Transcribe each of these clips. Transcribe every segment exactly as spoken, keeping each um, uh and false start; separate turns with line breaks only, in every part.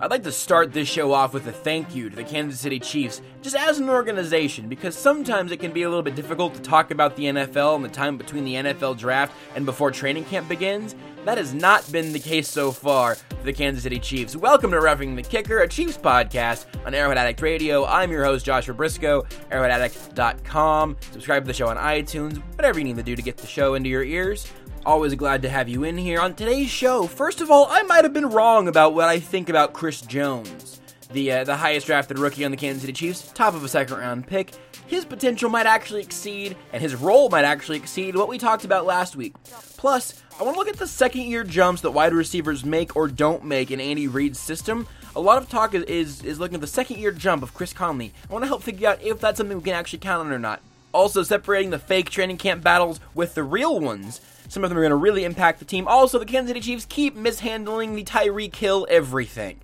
I'd like to start this show off with a thank you to the Kansas City Chiefs, just as an organization, because sometimes it can be a little bit difficult to talk about the N F L and the time between the N F L draft and before training camp begins. That has not been the case so far for the Kansas City Chiefs. Welcome to Roughing the Kicker, a Chiefs podcast on Arrowhead Addict Radio. I'm your host, Joshua Briscoe, arrowhead addict dot com. Subscribe to the show on iTunes, whatever you need to do to get the show into your ears. Always glad to have you in here. On today's show, first of all, I might have been wrong about what I think about Chris Jones, the uh, the highest drafted rookie on the Kansas City Chiefs, top of a second round pick. His potential might actually exceed, and his role might actually exceed what we talked about last week. Plus, I want to look at the second year jumps that wide receivers make or don't make in Andy Reid's system. A lot of talk is, is, is looking at the second year jump of Chris Conley. I want to help figure out if that's something we can actually count on or not. Also, separating the fake training camp battles with the real ones. Some of them are going to really impact the team. Also, the Kansas City Chiefs keep mishandling the Tyreek Hill everything.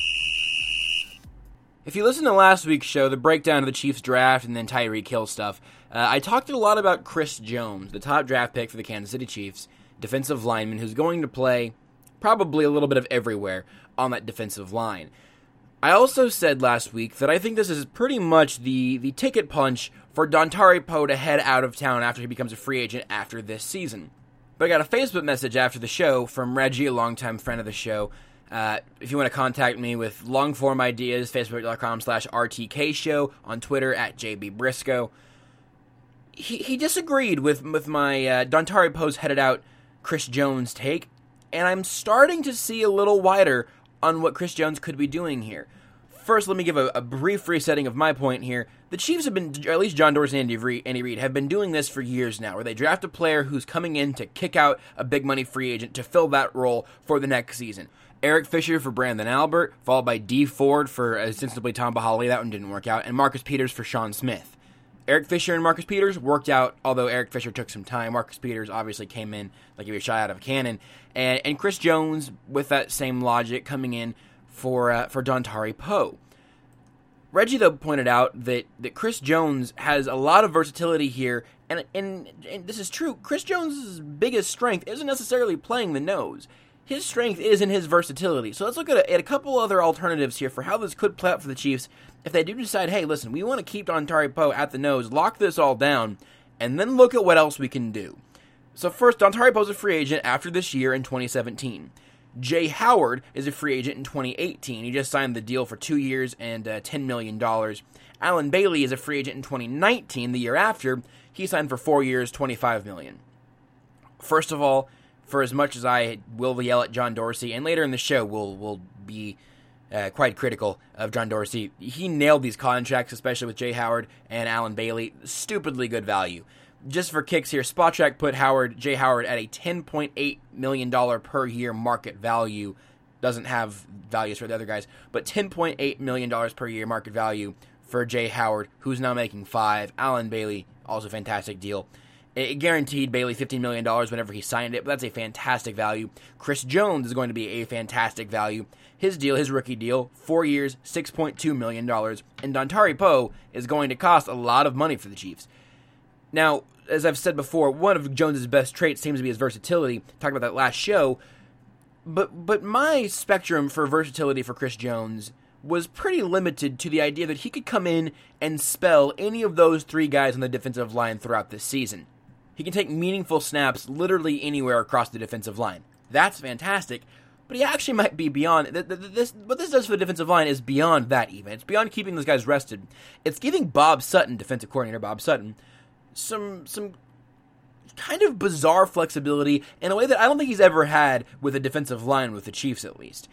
If you listen to last week's show, the breakdown of the Chiefs draft and then Tyreek Hill stuff, uh, I talked a lot about Chris Jones, the top draft pick for the Kansas City Chiefs, defensive lineman who's going to play probably a little bit of everywhere on that defensive line. I also said last week that I think this is pretty much the, the ticket punch for Dontari Poe to head out of town after he becomes a free agent after this season. But I got a Facebook message after the show from Reggie, a longtime friend of the show. Uh, if you want to contact me with long-form ideas, facebook.com slash RTK show, on Twitter at J B Briscoe. He, he disagreed with, with my uh, Dontari Poe's headed out Chris Jones take, and I'm starting to see a little wider on what Chris Jones could be doing here. First, let me give a, a brief resetting of my point here. The Chiefs have been, or at least John Dorsey and Andy Reid, Andy Reid, have been doing this for years now, where they draft a player who's coming in to kick out a big money free agent to fill that role for the next season. Eric Fisher for Brandon Albert, followed by Dee Ford for ostensibly Tamba Hali. That one didn't work out. And Marcus Peters for Sean Smith. Eric Fisher and Marcus Peters worked out, although Eric Fisher took some time. Marcus Peters obviously came in like he was shot out of a cannon. And, and Chris Jones, with that same logic, coming in for uh, for Dontari Poe. Reggie, though, pointed out that, that Chris Jones has a lot of versatility here, and, and and this is true. Chris Jones' biggest strength isn't necessarily playing the nose. His strength is in his versatility. So let's look at a, at a couple other alternatives here for how this could play out for the Chiefs if they do decide, hey, listen, we want to keep Dontari Poe at the nose, lock this all down, and then look at what else we can do. So first, Dontari Poe's a free agent after this year in twenty seventeen. Jay Howard is a free agent in twenty eighteen. He just signed the deal for two years and uh, ten million dollars. Allen Bailey is a free agent in twenty nineteen, the year after. He signed for four years, twenty-five million dollars. First of all, for as much as I will yell at John Dorsey, and later in the show we'll, we'll be uh, quite critical of John Dorsey, he nailed these contracts, especially with Jay Howard and Allen Bailey. Stupidly good value. Just for kicks here, Spotrac put Howard, Jay Howard at a ten point eight million dollars per year market value. Doesn't have values for the other guys, but ten point eight million dollars per year market value for Jay Howard, who's now making five. Allen Bailey, also a fantastic deal. It guaranteed Bailey fifteen million dollars whenever he signed it, but that's a fantastic value. Chris Jones is going to be a fantastic value. His deal, his rookie deal, four years, six point two million dollars. And Dontari Poe is going to cost a lot of money for the Chiefs. Now, as I've said before, one of Jones' best traits seems to be his versatility. Talked about that last show. But but my spectrum for versatility for Chris Jones was pretty limited to the idea that he could come in and spell any of those three guys on the defensive line throughout this season. He can take meaningful snaps literally anywhere across the defensive line. That's fantastic, but he actually might be beyond. This, what this does for the defensive line is beyond that even. It's beyond keeping those guys rested. It's giving Bob Sutton, defensive coordinator Bob Sutton, some some kind of bizarre flexibility in a way that I don't think he's ever had with a defensive line with the Chiefs, at least.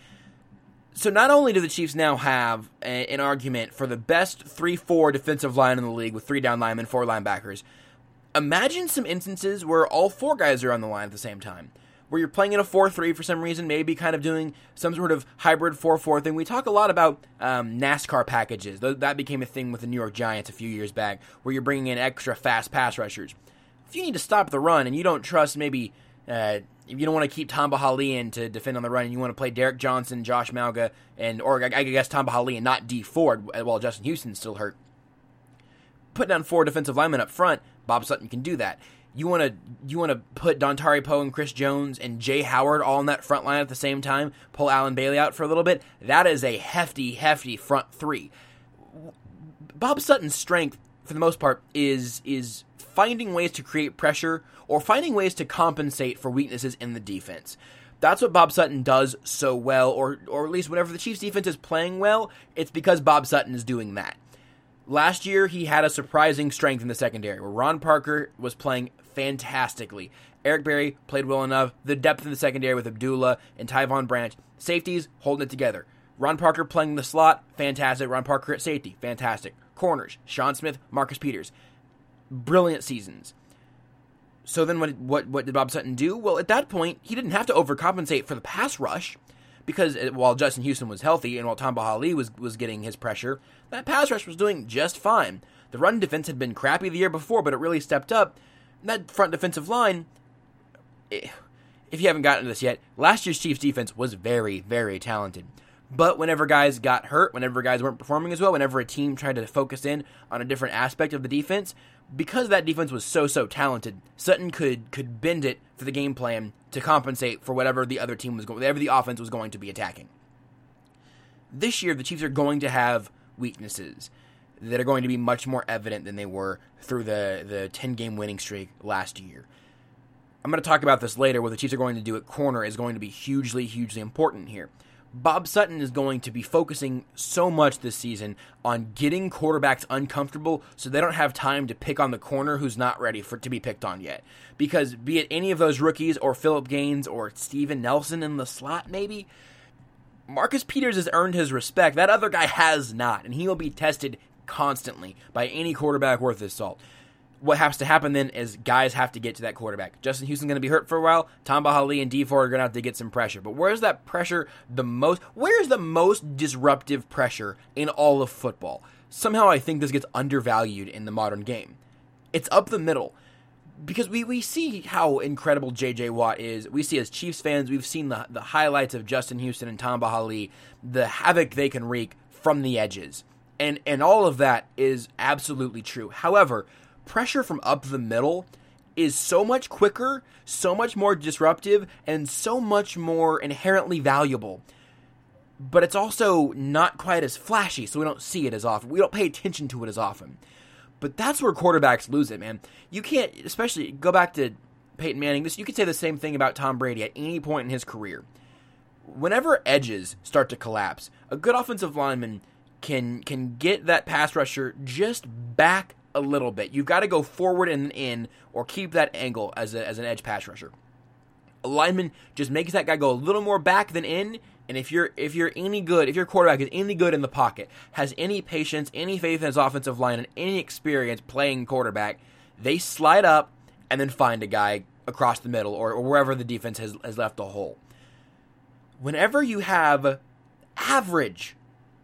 So not only do the Chiefs now have a, an argument for the best three four defensive line in the league with three down linemen, four linebackers, imagine some instances where all four guys are on the line at the same time, where you're playing in a four three for some reason, maybe kind of doing some sort of hybrid four four thing. We talk a lot about um, NASCAR packages. That became a thing with the New York Giants a few years back, where you're bringing in extra fast pass rushers. If you need to stop the run and you don't trust maybe, uh, if you don't want to keep Tamba Hali in to defend on the run and you want to play Derek Johnson, Josh Malga, and or I guess Tamba Hali and not Dee Ford while Justin Houston's still hurt, put down four defensive linemen up front, Bob Sutton can do that. You want to you want to put Dontari Poe and Chris Jones and Jay Howard all in that front line at the same time, pull Alan Bailey out for a little bit. That is a hefty, hefty front three. Bob Sutton's strength, for the most part, is is finding ways to create pressure or finding ways to compensate for weaknesses in the defense. That's what Bob Sutton does so well, or or at least whenever the Chiefs' defense is playing well, it's because Bob Sutton is doing that. Last year, he had a surprising strength in the secondary, where Ron Parker was playing fantastically. Eric Berry played well enough. The depth in the secondary with Abdullah and Tyvon Branch. Safeties, holding it together. Ron Parker playing the slot, fantastic. Ron Parker at safety, fantastic. Corners, Sean Smith, Marcus Peters. Brilliant seasons. So then what, what, what did Bob Sutton do? Well, at that point, he didn't have to overcompensate for the pass rush, because while Justin Houston was healthy and while Tamba Hali was, was getting his pressure, that pass rush was doing just fine. The run defense had been crappy the year before, but it really stepped up. That front defensive line, if you haven't gotten to this yet, last year's Chiefs defense was very, very talented. But whenever guys got hurt, whenever guys weren't performing as well, whenever a team tried to focus in on a different aspect of the defense, because that defense was so, so talented, Sutton could could bend it for the game plan to compensate for whatever the other team was going, whatever the offense was going to be attacking. This year, the Chiefs are going to have weaknesses that are going to be much more evident than they were through the, the ten-game winning streak last year. I'm going to talk about this later. What the Chiefs are going to do at corner is going to be hugely, hugely important here. Bob Sutton is going to be focusing so much this season on getting quarterbacks uncomfortable so they don't have time to pick on the corner who's not ready for to be picked on yet. Because be it any of those rookies or Phillip Gaines or Steven Nelson in the slot maybe, Marcus Peters has earned his respect. That other guy has not, and he will be tested constantly by any quarterback worth his salt. What has to happen then is guys have to get to that quarterback. Justin Houston's going to be hurt for a while. Tamba Hali and D four are going to have to get some pressure. But where's that pressure the most? Where's the most disruptive pressure in all of football? Somehow I think this gets undervalued in the modern game. It's up the middle. Because we, we see how incredible J J Watt is. We see as Chiefs fans, we've seen the, the highlights of Justin Houston and Tamba Hali, the havoc they can wreak from the edges. And, and all of that is absolutely true. However, pressure from up the middle is so much quicker, so much more disruptive, and so much more inherently valuable. But it's also not quite as flashy, so we don't see it as often. We don't pay attention to it as often. But that's where quarterbacks lose it, man. You can't, especially, go back to Peyton Manning. This, you could say the same thing about Tom Brady at any point in his career. Whenever edges start to collapse, a good offensive lineman can can get that pass rusher just back a little bit. You've got to go forward and in or keep that angle as a, as an edge pass rusher. A lineman just makes that guy go a little more back than in, and if you're if you're any good, if your quarterback is any good in the pocket, has any patience, any faith in his offensive line, and any experience playing quarterback, they slide up and then find a guy across the middle or, or wherever the defense has, has left a hole. Whenever you have average,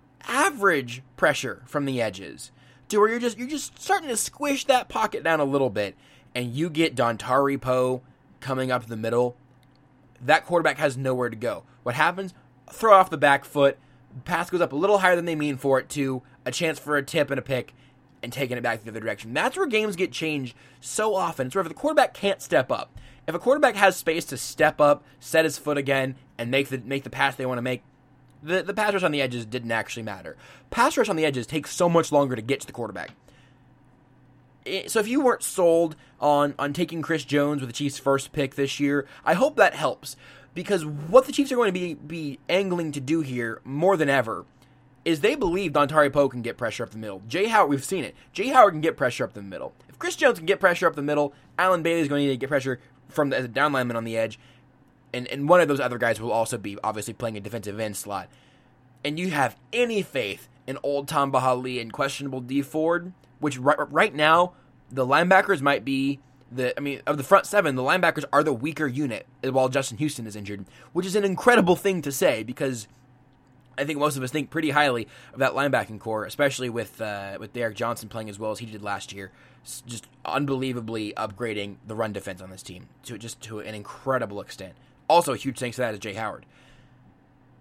average pressure from the edges, to where you're just you're just starting to squish that pocket down a little bit, and you get Dontari Poe coming up the middle, that quarterback has nowhere to go. What happens? Throw off the back foot, pass goes up a little higher than they mean for it to, a chance for a tip and a pick, and taking it back the other direction. That's where games get changed so often. It's where if the quarterback can't step up. If a quarterback has space to step up, set his foot again, and make the make the pass they want to make, The the pass rush on the edges didn't actually matter. Pass rush on the edges takes so much longer to get to the quarterback. It, so if you weren't sold on, on taking Chris Jones with the Chiefs' first pick this year, I hope that helps. Because what the Chiefs are going to be, be angling to do here more than ever is they believe Dontari Poe can get pressure up the middle. Jay Howard, we've seen it. Jay Howard can get pressure up the middle. If Chris Jones can get pressure up the middle, Alan Bailey is going to need to get pressure from the, as a down lineman on the edge. And, and one of those other guys will also be obviously playing a defensive end slot. And you have any faith in old Tamba Hali and questionable D Ford, which right, right now, the linebackers might be, the I mean, of the front seven, the linebackers are the weaker unit while Justin Houston is injured, which is an incredible thing to say because I think most of us think pretty highly of that linebacking core, especially with uh, with Derek Johnson playing as well as he did last year, just unbelievably upgrading the run defense on this team to just to an incredible extent. Also, a huge thanks to that is Jay Howard.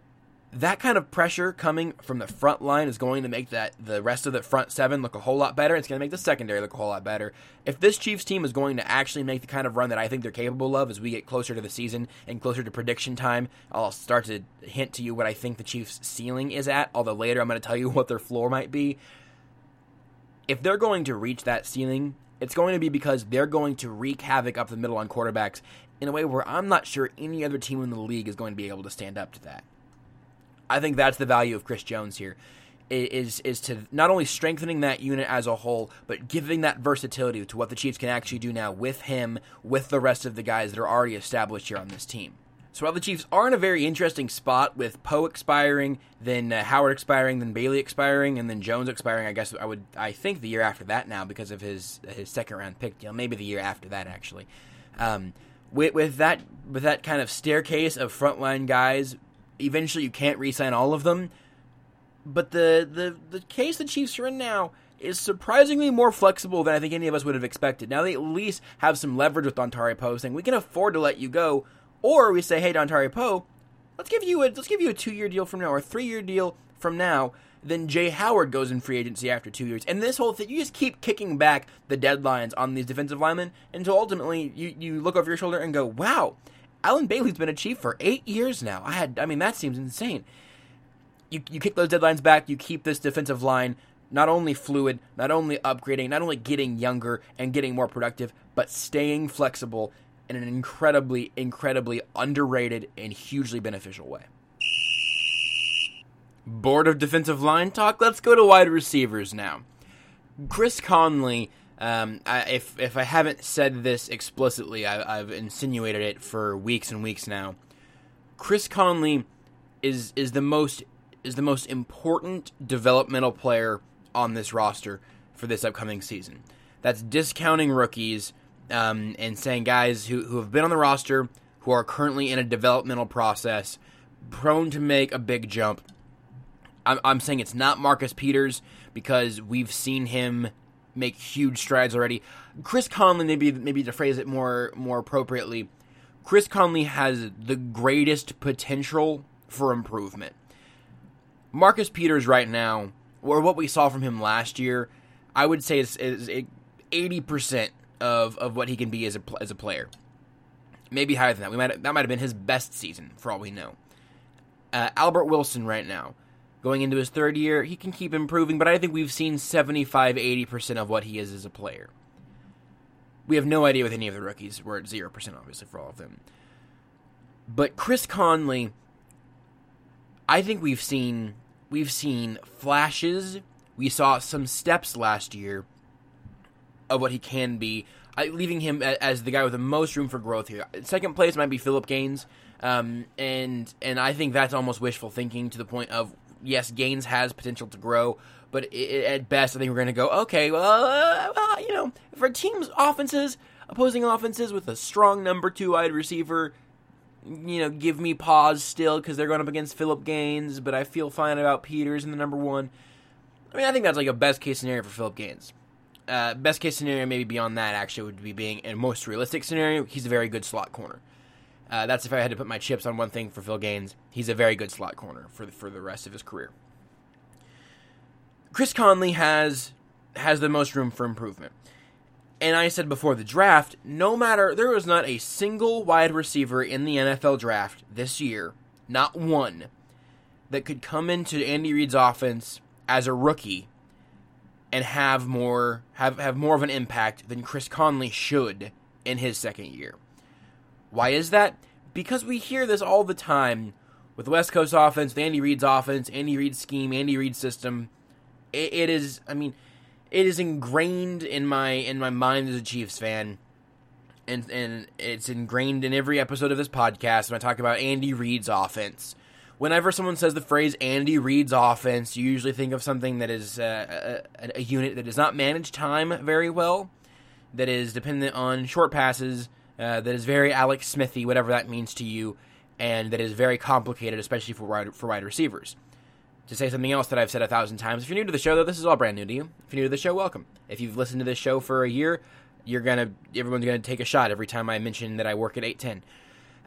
that kind of pressure coming from the front line is going to make that the rest of the front seven look a whole lot better. It's going to make the secondary look a whole lot better. If this Chiefs team is going to actually make the kind of run that I think they're capable of as we get closer to the season and closer to prediction time, I'll start to hint to you what I think the Chiefs' ceiling is at, although later I'm going to tell you what their floor might be. If they're going to reach that ceiling, it's going to be because they're going to wreak havoc up the middle on quarterbacks in a way where I'm not sure any other team in the league is going to be able to stand up to that. I think that's the value of Chris Jones here, is is to not only strengthening that unit as a whole, but giving that versatility to what the Chiefs can actually do now with him, with the rest of the guys that are already established here on this team. So while the Chiefs are in a very interesting spot with Poe expiring, then uh, Howard expiring, then Bailey expiring, and then Jones expiring, I guess I would I think the year after that now because of his his second round pick deal, maybe the year after that actually. Um, with with that with that kind of staircase of frontline guys. Eventually, you can't re-sign all of them, but the, the, the case the Chiefs are in now is surprisingly more flexible than I think any of us would have expected. Now they at least have some leverage with Dontari Poe, saying we can afford to let you go, or we say, hey, Dontari Poe, let's give you a let's give you a two-year deal from now or a three-year deal from now. Then Jay Howard goes in free agency after two years, and this whole thing, you just keep kicking back the deadlines on these defensive linemen until ultimately you you look over your shoulder and go, wow. Allen Bailey's been a Chief for eight years now. I had, I mean, that seems insane. You you kick those deadlines back, you keep this defensive line not only fluid, not only upgrading, not only getting younger and getting more productive, but staying flexible in an incredibly, incredibly underrated and hugely beneficial way. Bored of defensive line talk? Let's go to wide receivers now. Chris Conley... Um, I, if if I haven't said this explicitly, I, I've insinuated it for weeks and weeks now. Chris Conley is is the most is the most important developmental player on this roster for this upcoming season. That's discounting rookies um, and saying guys who, who have been on the roster who are currently in a developmental process, prone to make a big jump. I'm, I'm saying it's not Marcus Peters because we've seen him make huge strides already. Chris Conley, maybe maybe to phrase it more more appropriately, Chris Conley has the greatest potential for improvement. Marcus Peters right now, or what we saw from him last year, I would say is, is eighty percent of, of what he can be as a as a player. Maybe higher than that. We might that might have been his best season for all we know. Uh, Albert Wilson right now, going into his third year, he can keep improving, but I think we've seen seventy-five to eighty percent of what he is as a player. We have no idea with any of the rookies. We're at zero percent, obviously, for all of them. But Chris Conley, I think we've seen we've seen flashes. We saw some steps last year of what he can be, I, leaving him as the guy with the most room for growth here. Second place might be Phillip Gaines, um, and and I think that's almost wishful thinking to the point of, yes, Gaines has potential to grow, but it, at best, I think we're going to go, okay, well, uh, well, you know, for teams' offenses, opposing offenses with a strong number two wide receiver, you know, give me pause still because they're going up against Phillip Gaines, but I feel fine about Peters in the number one. I mean, I think that's like a best-case scenario for Phillip Gaines. Uh, best-case scenario, maybe beyond that, actually, would be being, in most realistic scenario, he's a very good slot corner. Uh, that's if I had to put my chips on one thing for Phil Gaines. He's a very good slot corner for the, for the rest of his career. Chris Conley has has the most room for improvement. And I said before the draft, no matter, there was not a single wide receiver in the N F L draft this year, not one, that could come into Andy Reid's offense as a rookie and have more have, have more of an impact than Chris Conley should in his second year. Why is that? Because we hear this all the time with the West Coast offense, the Andy Reid's offense, Andy Reid's scheme, Andy Reid's system. It, it is, I mean, it is ingrained in my in my mind as a Chiefs fan, and and it's ingrained in every episode of this podcast when I talk about Andy Reid's offense. Whenever someone says the phrase Andy Reid's offense, you usually think of something that is uh, a, a unit that does not manage time very well, that is dependent on short passes, uh, that is very Alex Smithy, whatever that means to you, and that is very complicated, especially for wide, for wide receivers. To say something else that I've said a thousand times, if you're new to the show, though, this is all brand new to you. If you're new to the show, welcome. If you've listened to this show for a year, you're gonna everyone's gonna take a shot every time I mention that I work at eight ten.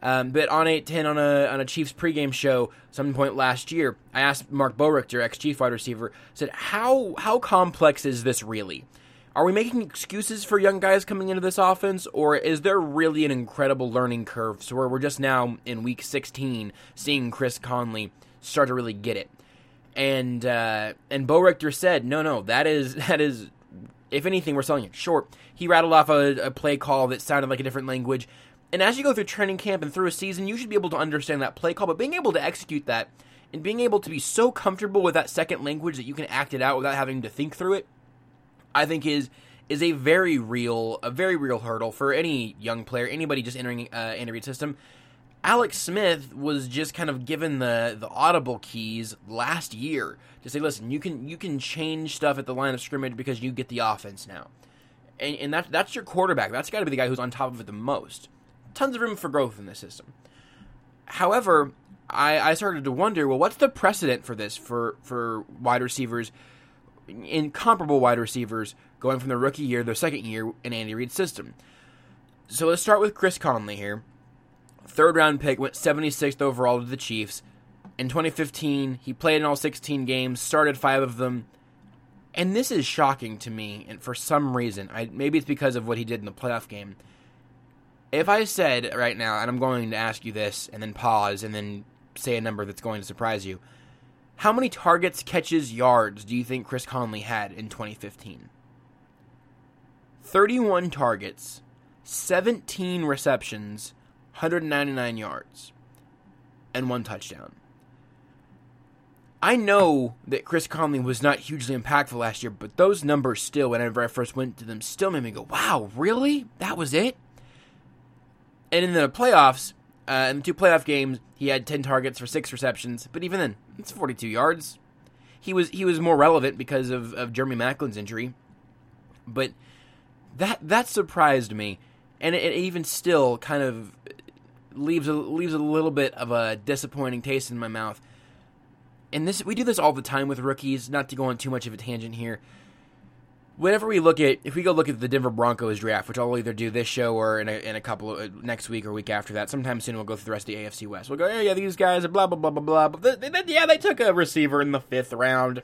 Um, but on eight ten on a on a Chiefs pregame show, some point last year, I asked Mark Boerichter, ex-Chief wide receiver, said, how how complex is this really? Are we making excuses for young guys coming into this offense, or is there really an incredible learning curve so where we're just now in week sixteen seeing Chris Conley start to really get it? And uh, and Boerichter said, no, no, that is that is, if anything, we're selling it short. He rattled off a, a play call that sounded like a different language. And as you go through training camp and through a season, you should be able to understand that play call, but being able to execute that and being able to be so comfortable with that second language that you can act it out without having to think through it, I think is is a very real, a very real hurdle for any young player, anybody just entering uh, Andy Reid's system. Alex Smith was just kind of given the, the audible keys last year to say, listen, you can you can change stuff at the line of scrimmage because you get the offense now. And, and that, that's your quarterback. That's got to be the guy who's on top of it the most. Tons of room for growth in this system. However, I, I started to wonder, well, what's the precedent for this for, for wide receivers, incomparable wide receivers, going from their rookie year, their second year in Andy Reid's system? So let's start with Chris Conley here. Third round pick, went seventy-sixth overall to the Chiefs. In twenty fifteen, he played in all sixteen games, started five of them. And this is shocking to me, and for some reason, I, maybe it's because of what he did in the playoff game. If I said right now, and I'm going to ask you this, and then pause, and then say a number that's going to surprise you, how many targets, catches, yards do you think Chris Conley had in twenty fifteen? thirty-one targets, seventeen receptions, one hundred ninety-nine yards, and one touchdown. I know that Chris Conley was not hugely impactful last year, but those numbers still, whenever I first went to them, still made me go, wow, really? That was it? And in the playoffs, uh, in the two playoff games, he had ten targets for six receptions, but even then, it's forty-two yards. He was he was more relevant because of, of Jeremy Maclin's injury, but that that surprised me, and it, it even still kind of leaves a, leaves a little bit of a disappointing taste in my mouth. And this we do this all the time with rookies, not to go on too much of a tangent here. Whenever we look at, if we go look at the Denver Broncos draft, which I'll either do this show or in a, in a couple of, next week or week after that, sometime soon we'll go through the rest of the A F C West. We'll go, oh, yeah, these guys are blah, blah, blah, blah, blah. But they, they, yeah, they took a receiver in the fifth round,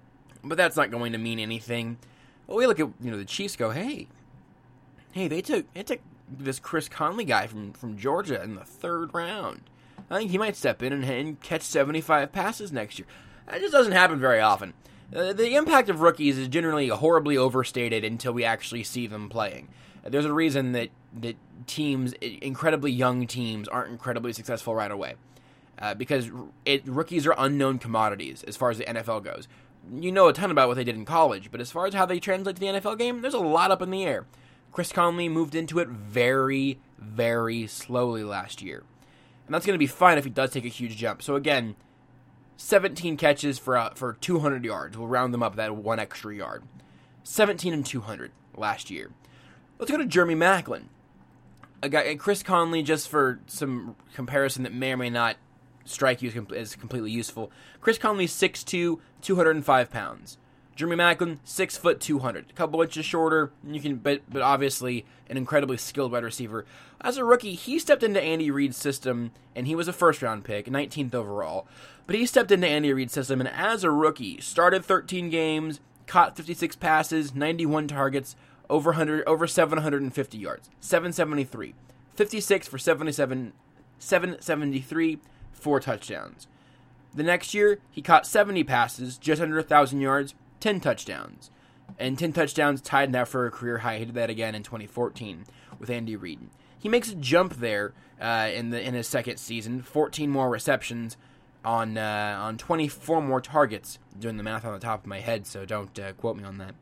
but that's not going to mean anything. Well, we look at, you know, the Chiefs go, hey, hey, they took, they took this Chris Conley guy from, from Georgia in the third round. I think he might step in and, and catch seventy-five passes next year. That just doesn't happen very often. Uh, the impact of rookies is generally horribly overstated until we actually see them playing. Uh, there's a reason that, that teams, incredibly young teams, aren't incredibly successful right away. Uh, because it, rookies are unknown commodities as far as the N F L goes. You know a ton about what they did in college, but as far as how they translate to the N F L game, there's a lot up in the air. Chris Conley moved into it very, very slowly last year. And that's going to be fine if he does take a huge jump. So again, seventeen catches for uh, for two hundred yards. We'll round them up that one extra yard. seventeen and two hundred last year. Let's go to Jeremy Maclin. A guy, Chris Conley, just for some comparison that may or may not strike you as completely useful. Chris Conley, six two, two hundred five pounds. Jeremy Maclin, six foot, two hundred. A couple inches shorter, you can, but, but obviously an incredibly skilled wide receiver. As a rookie, he stepped into Andy Reid's system, and he was a first-round pick, nineteenth overall. But he stepped into Andy Reid's system, and as a rookie, started thirteen games, caught fifty-six passes, ninety-one targets, over one hundred, over seven hundred fifty yards, seven seventy-three, fifty-six for seventy-seven, seven seventy-three, four touchdowns. The next year, he caught seventy passes, just under one thousand yards, ten touchdowns. And ten touchdowns tied now for a career high. He did that again in twenty fourteen with Andy Reid. He makes a jump there uh, in the in his second season, fourteen more receptions on uh, on twenty-four more targets. I'm doing the math on the top of my head, so don't uh, quote me on that.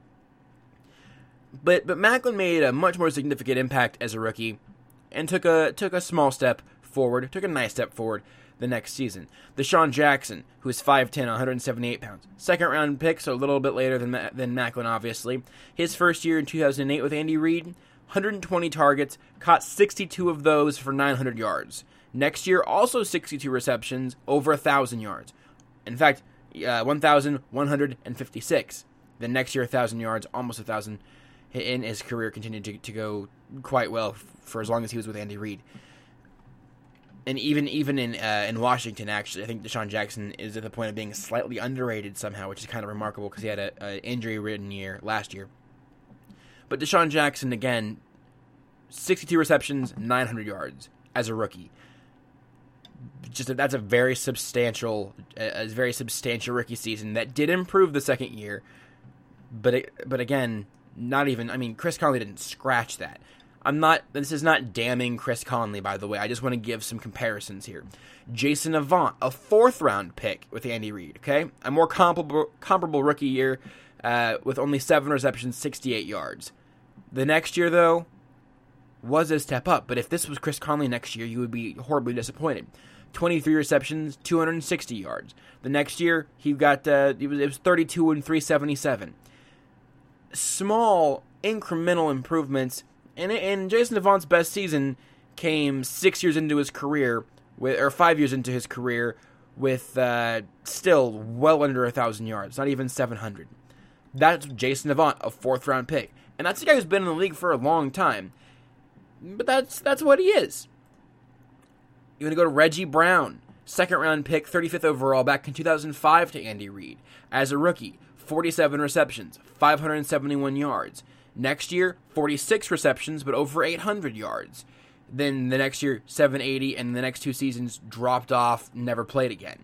But but Maclin made a much more significant impact as a rookie, and took a took a small step forward, took a nice step forward the next season. Deshaun Jackson, who is five ten, one hundred seventy-eight pounds. Second round pick, so a little bit later than than Maclin, obviously. His first year in two thousand eight with Andy Reid, one hundred twenty targets, caught sixty-two of those for nine hundred yards. Next year, also sixty-two receptions, over one thousand yards. In fact, uh, one thousand one hundred fifty-six. Then next year, one thousand yards, almost one thousand. In his career continued to, to go quite well for as long as he was with Andy Reid. And even even in uh, in Washington, actually, I think Deshaun Jackson is at the point of being slightly underrated somehow, which is kind of remarkable because he had an injury-ridden year last year. But Deshaun Jackson, again, sixty-two receptions, nine hundred yards as a rookie. Just a, that's a very substantial, a, a very substantial rookie season that did improve the second year. But it, but again, not even. I mean, Chris Conley didn't scratch that. I'm not, this is not damning Chris Conley, by the way. I just want to give some comparisons here. Jason Avant, a fourth round pick with Andy Reid, okay? A more comparable comparable rookie year uh, with only seven receptions, sixty-eight yards. The next year, though, was a step up. But if this was Chris Conley next year, you would be horribly disappointed. twenty-three receptions, two hundred sixty yards. The next year, he got, uh, it was, it was thirty-two and three seventy-seven. Small, incremental improvements. And, and Jason Avant's best season came six years into his career, with or five years into his career, with uh, still well under one thousand yards, not even seven hundred. That's Jason Avant, a fourth-round pick. And that's a guy who's been in the league for a long time. But that's that's what he is. You want to go to Reggie Brown, second-round pick, thirty-fifth overall, back in two thousand five to Andy Reid. As a rookie, forty-seven receptions, five hundred seventy-one yards. Next year, forty-six receptions, but over eight hundred yards. Then the next year, seven eighty, and the next two seasons dropped off, never played again.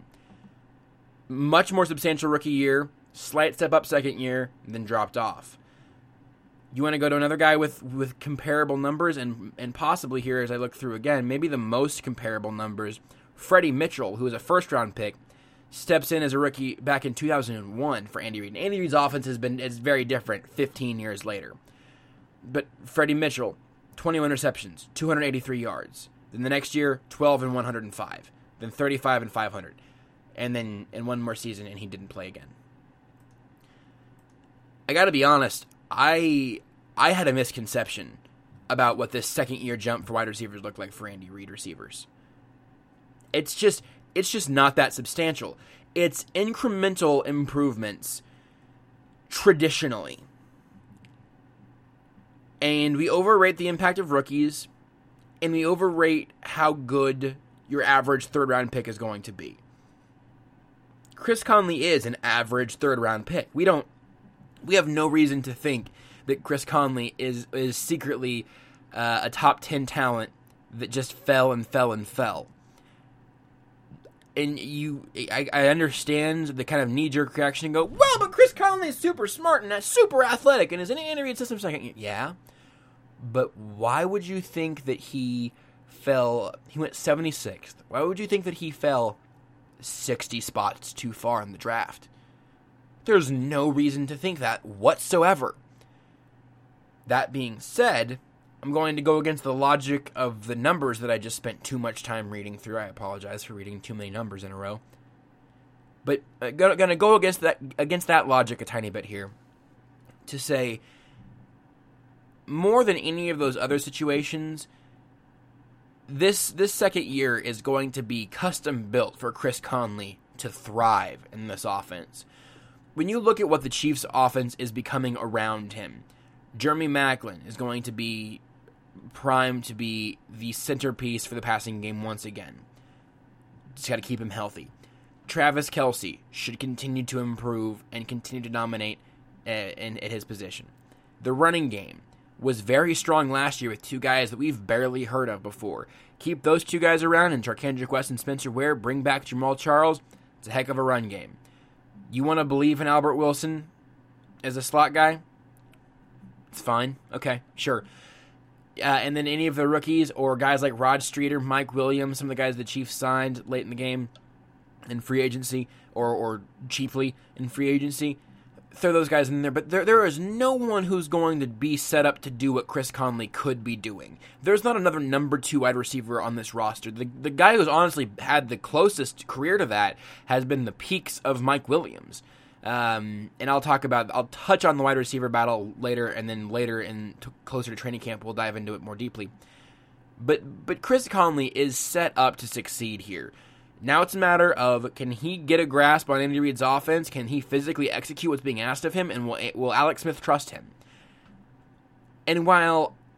Much more substantial rookie year, slight step up second year, then dropped off. You want to go to another guy with, with comparable numbers, and and possibly here, as I look through again, maybe the most comparable numbers, Freddie Mitchell, who was a first-round pick, steps in as a rookie back in two thousand one for Andy Reid. And Andy Reid's offense has been is very different fifteen years later. But Freddie Mitchell, twenty-one receptions, two hundred eighty-three yards. Then the next year, twelve and one hundred five. Then thirty-five and five hundred. And then in one more season, and he didn't play again. I gotta be honest, I I had a misconception about what this second year jump for wide receivers looked like for Andy Reid receivers. It's just it's just not that substantial. It's incremental improvements traditionally. And we overrate the impact of rookies, and we overrate how good your average third-round pick is going to be. Chris Conley is an average third-round pick. We don't, we have no reason to think that Chris Conley is is secretly uh, a top ten talent that just fell and fell and fell. And you, I, I understand the kind of knee-jerk reaction and go, well, but Chris Conley is super smart and super athletic and is in an Andy Reid system second. Yeah. But why would you think that he fell, he went seventy-sixth. Why would you think that he fell sixty spots too far in the draft? There's no reason to think that whatsoever. That being said, I'm going to go against the logic of the numbers that I just spent too much time reading through. I apologize for reading too many numbers in a row. But I'm uh, going to go against that against that logic a tiny bit here to say, more than any of those other situations, this this second year is going to be custom built for Chris Conley to thrive in this offense. When you look at what the Chiefs' offense is becoming around him, Jeremy Maclin is going to be primed to be the centerpiece for the passing game once again. Just got to keep him healthy. Travis Kelce should continue to improve and continue to dominate in, in his position. The running game was very strong last year with two guys that we've barely heard of before. Keep those two guys around, and Charkandrick West and Spencer Ware, bring back Jamal Charles. It's a heck of a run game. You want to believe in Albert Wilson as a slot guy? It's fine. Okay, sure. Uh, and then any of the rookies or guys like Rod Streeter, Mike Williams, some of the guys the Chiefs signed late in the game in free agency or, or cheaply in free agency, throw those guys in there. But there there is no one who's going to be set up to do what Chris Conley could be doing. There's not another number two wide receiver on this roster. The, the guy who's honestly had the closest career to that has been the peaks of Mike Williams. Um, and I'll talk about, I'll touch on the wide receiver battle later, and then later in t- closer to training camp, we'll dive into it more deeply. But but Chris Conley is set up to succeed here. Now it's a matter of, can he get a grasp on Andy Reid's offense? Can he physically execute what's being asked of him? And will, will Alex Smith trust him? And while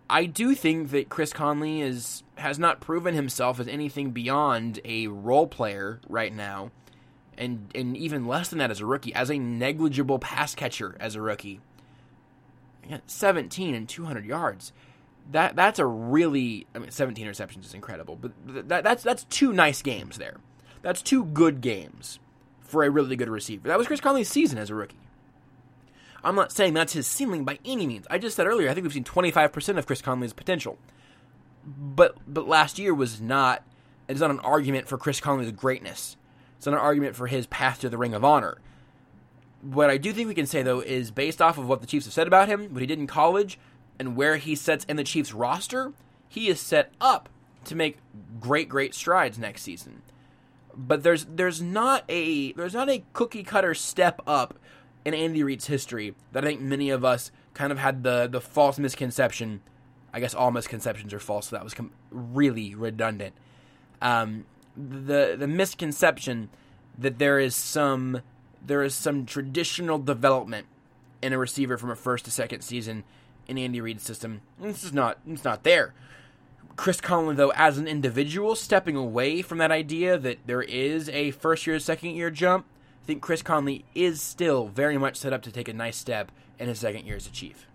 I do think that Chris Conley is has not proven himself as anything beyond a role player right now, and and even less than that as a rookie, as a negligible pass catcher as a rookie. seventeen and two hundred yards. That that's a really, I mean, seventeen receptions is incredible, but that that's that's two nice games there. That's two good games for a really good receiver. That was Chris Conley's season as a rookie. I'm not saying that's his ceiling by any means. I just said earlier, I think we've seen twenty-five percent of Chris Conley's potential. But but last year was not, it's not an argument for Chris Conley's greatness. It's not an argument for his path to the Ring of Honor. What I do think we can say, though, is based off of what the Chiefs have said about him, what he did in college, and where he sets in the Chiefs roster, he is set up to make great, great strides next season. But there's there's not a there's not a cookie cutter step up in Andy Reid's history that I think many of us kind of had the the false misconception. I guess all misconceptions are false, so that was com- really redundant. Um, the the misconception that there is some there is some traditional development in a receiver from a first to second season in Andy Reid's system. This is not it's not there. Chris Conley, though, as an individual, stepping away from that idea that there is a first year, second year jump, I think Chris Conley is still very much set up to take a nice step in his second year as a Chief.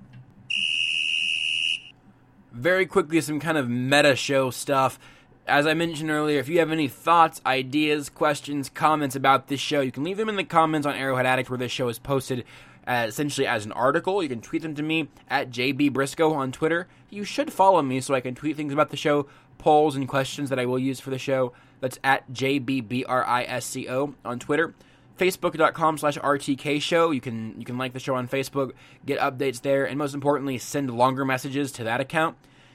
Very quickly, some kind of meta show stuff. As I mentioned earlier, if you have any thoughts, ideas, questions, comments about this show, you can leave them in the comments on Arrowhead Addict, where this show is posted uh, essentially as an article. You can tweet them to me at J B Briscoe on Twitter. You should follow me so I can tweet things about the show, polls, and questions that I will use for the show. That's at J B B R I S C O on Twitter. Facebook.com slash RTK show. You can you can like the show on Facebook, get updates there, and most importantly, send longer messages to that account.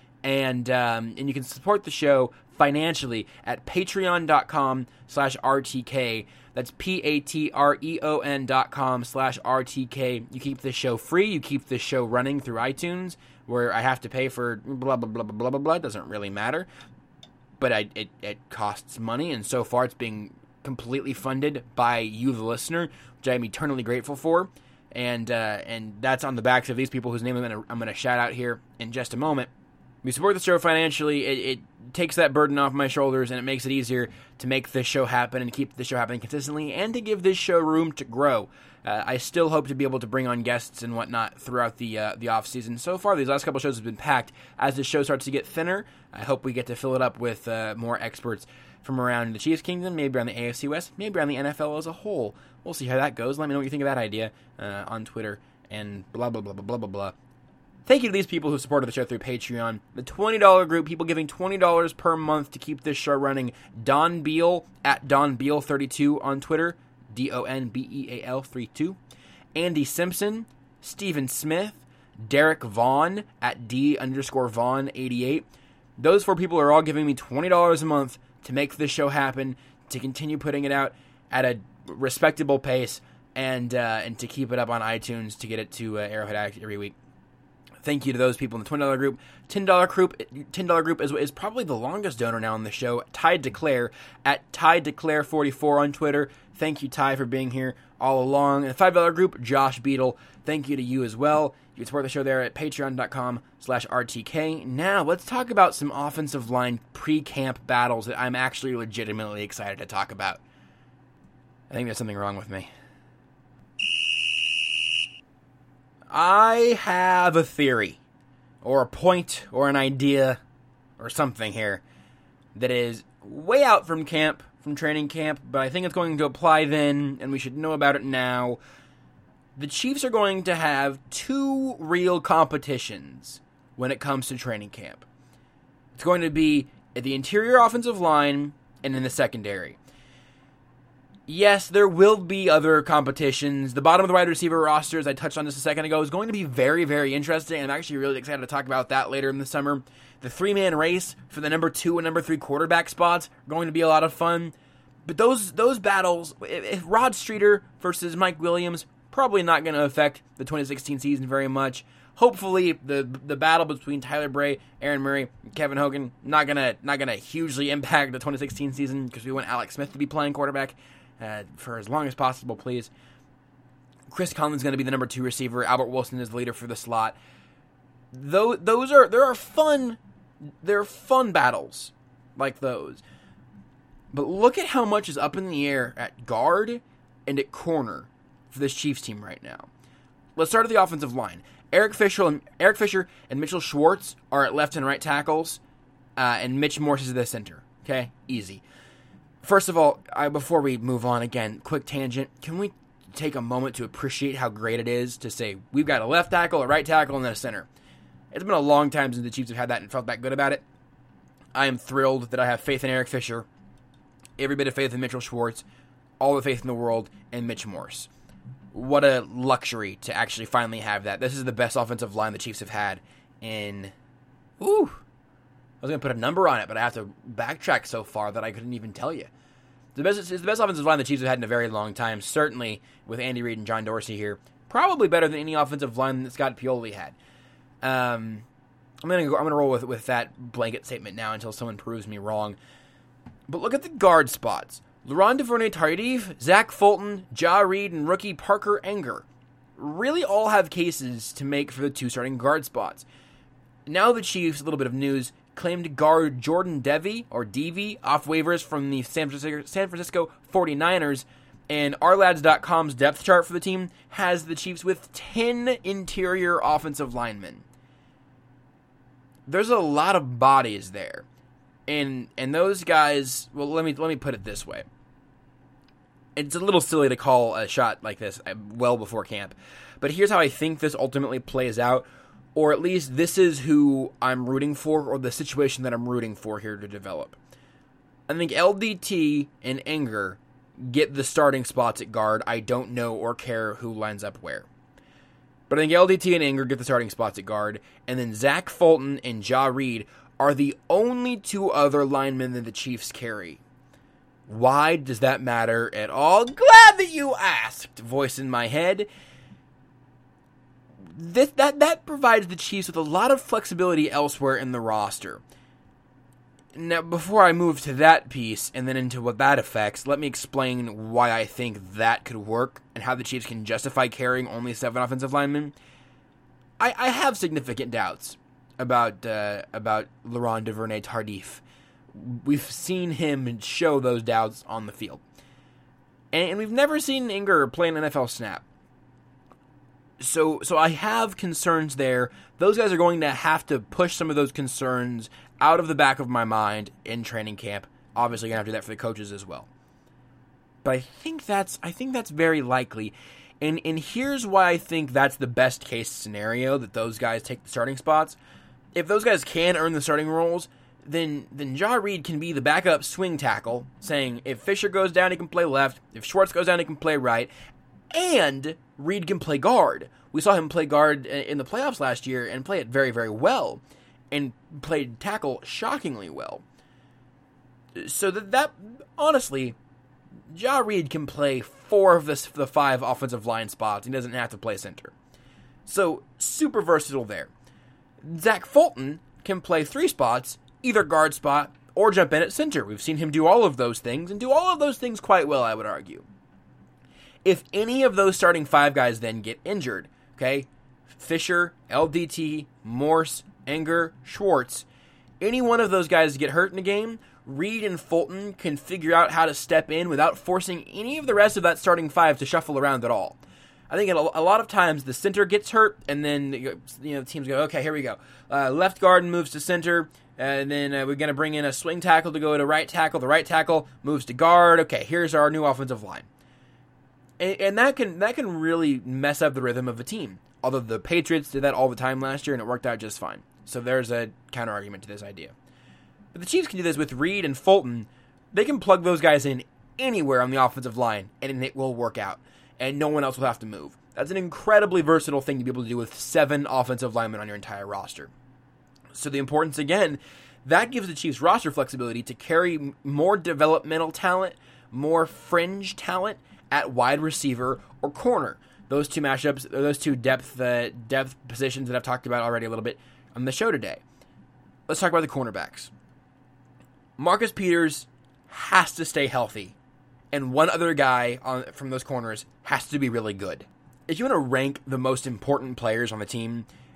And um, and you can support the show financially at patreon.com slash RTK. That's P-A-T-R-E-O-N dot com slash R-T-K. You keep this show free. You keep this show running through iTunes, where I have to pay for blah, blah, blah, blah, blah, blah, blah. It doesn't really matter. But I, it, it costs money, and so far it's being completely funded by you, the listener, which I am eternally grateful for. And uh, and that's on the backs of these people whose name I'm going to I'm gonna shout out here in just a moment. We support the show financially. It, it takes that burden off my shoulders, and it makes it easier to make this show happen and keep the show happening consistently and to give this show room to grow. Uh, I still hope to be able to bring on guests and whatnot throughout the uh, the off season. So far, these last couple shows have been packed. As the show starts to get thinner, I hope we get to fill it up with uh, more experts from around the Chiefs Kingdom, maybe around the A F C West, maybe around the N F L as a whole. We'll see how that goes. Let me know what you think of that idea uh, on Twitter and blah, blah, blah, blah, blah, blah, blah. Thank you to these people who supported the show through Patreon. The twenty dollars group, people giving twenty dollars per month to keep this show running. Don Beal, at Don Beal thirty-two on Twitter, D O N B E A L thirty-two. Andy Simpson, Stephen Smith, Derek Vaughn, at D underscore Vaughn eighty-eight. Those four people are all giving me twenty dollars a month to make this show happen, to continue putting it out at a respectable pace, and uh, and to keep it up on iTunes to get it to uh, Arrowhead Addict every week. Thank you to those people in the twenty dollars group. ten dollars group ten dollars group is, is probably the longest donor now on the show, Ty Declare, at Ty Declare forty-four on Twitter. Thank you, Ty, for being here all along. And the five dollars group, Josh Beadle, thank you to you as well. You can support the show there at patreon.com slash RTK. Now, let's talk about some offensive line pre-camp battles that I'm actually legitimately excited to talk about. I think there's something wrong with me. I have a theory, or a point, or an idea, or something here that is way out from camp, from training camp, but I think it's going to apply then, and we should know about it now. The Chiefs are going to have two real competitions when it comes to training camp. It's going to be at the interior offensive line and in the secondary. Yes, there will be other competitions. The bottom of the wide receiver roster, as I touched on just a second ago, is going to be very, very interesting. I'm actually really excited to talk about that later in the summer. The three-man race for the number two and number three quarterback spots are going to be a lot of fun. But those those battles, if Rod Streeter versus Mike Williams, probably not going to affect the twenty sixteen season very much. Hopefully, the the battle between Tyler Bray, Aaron Murray, and Kevin Hogan not gonna not gonna hugely impact the twenty sixteen season because we want Alex Smith to be playing quarterback uh, for as long as possible, please. Chris Conley's going to be the number two receiver. Albert Wilson is the leader for the slot. those, those are, there are fun, there are fun battles like those. But look at how much is up in the air at guard and at corner for this Chiefs team right now. Let's start at the offensive line. Eric Fisher and, Eric Fisher and Mitchell Schwartz are at left and right tackles, uh, and Mitch Morse is the center. Okay? Easy. First of all, I, before we move on again, quick tangent, can we take a moment to appreciate how great it is to say we've got a left tackle, a right tackle, and then a center? It's been a long time since the Chiefs have had that and felt that good about it. I am thrilled that I have faith in Eric Fisher, every bit of faith in Mitchell Schwartz, all the faith in the world in Mitch Morse. What a luxury to actually finally have that. This is the best offensive line the Chiefs have had in... Ooh. I was going to put a number on it, but I have to backtrack so far that I couldn't even tell you. The best, it's the best offensive line the Chiefs have had in a very long time, certainly with Andy Reid and John Dorsey here. Probably better than any offensive line that Scott Pioli had. Um, I'm going to go, I'm going to roll with, with that blanket statement now until someone proves me wrong. But look at the guard spots. Laurent Duvernay-Tardif, Zach Fulton, Ja Reed, and rookie Parker Enger really all have cases to make for the two starting guard spots. Now the Chiefs, a little bit of news, claimed guard Jordan Devy, or Devy, off waivers from the San Francisco, San Francisco forty-niners, and our lads dot com's depth chart for the team has the Chiefs with ten interior offensive linemen. There's a lot of bodies there. And and those guys, well, let me let me put it this way. It's a little silly to call a shot like this well before camp, but here's how I think this ultimately plays out, or at least this is who I'm rooting for, or the situation that I'm rooting for here to develop. I think L D T and Enger get the starting spots at guard. I don't know or care who lines up where. But I think L D T and Enger get the starting spots at guard, and then Zach Fulton and Ja Reed are the only two other linemen that the Chiefs carry. Why does that matter at all? Glad that you asked, voice in my head. This, that, that provides the Chiefs with a lot of flexibility elsewhere in the roster. Now, before I move to that piece and then into what that affects, let me explain why I think that could work and how the Chiefs can justify carrying only seven offensive linemen. I, I have significant doubts about uh, about Laurent Duvernay-Tardif. We've seen him show those doubts on the field. And, and we've never seen Enger play an N F L snap. So so I have concerns there. Those guys are going to have to push some of those concerns out of the back of my mind in training camp. Obviously, you're going to have to do that for the coaches as well. But I think that's I think that's very likely. And and here's why I think that's the best case scenario, that those guys take the starting spots. If those guys can earn the starting roles, then then Ja Reed can be the backup swing tackle, saying if Fisher goes down, he can play left. If Schwartz goes down, he can play right. And Reed can play guard. We saw him play guard in the playoffs last year and play it very, very well. And played tackle shockingly well. So that, that honestly, Ja Reed can play four of the, the five offensive line spots. He doesn't have to play center. So, super versatile there. Zach Fulton can play three spots, either guard spot or jump in at center. We've seen him do all of those things, and do all of those things quite well, I would argue. If any of those starting five guys then get injured, okay, Fisher, L D T, Morse, Enger, Schwartz, any one of those guys get hurt in a game, Reed and Fulton can figure out how to step in without forcing any of the rest of that starting five to shuffle around at all. I think a lot of times the center gets hurt, and then you know teams go, okay, here we go. Uh, left guard moves to center, and then uh, we're going to bring in a swing tackle to go to right tackle. The right tackle moves to guard. Okay, here's our new offensive line. And, and that can that can really mess up the rhythm of a team. Although the Patriots did that all the time last year, and it worked out just fine. So there's a counter-argument to this idea. But the Chiefs can do this with Reed and Fulton. They can plug those guys in anywhere on the offensive line, and it will work out. And no one else will have to move. That's an incredibly versatile thing to be able to do with seven offensive linemen on your entire roster. So the importance, again, that gives the Chiefs roster flexibility to carry more developmental talent, more fringe talent at wide receiver or corner. Those two matchups, those two depth uh, depth positions that I've talked about already a little bit on the show today. Let's talk about the cornerbacks. Marcus Peters has to stay healthy, and one other guy on, from those corners has to be really good. If you want to rank the most important players on the team,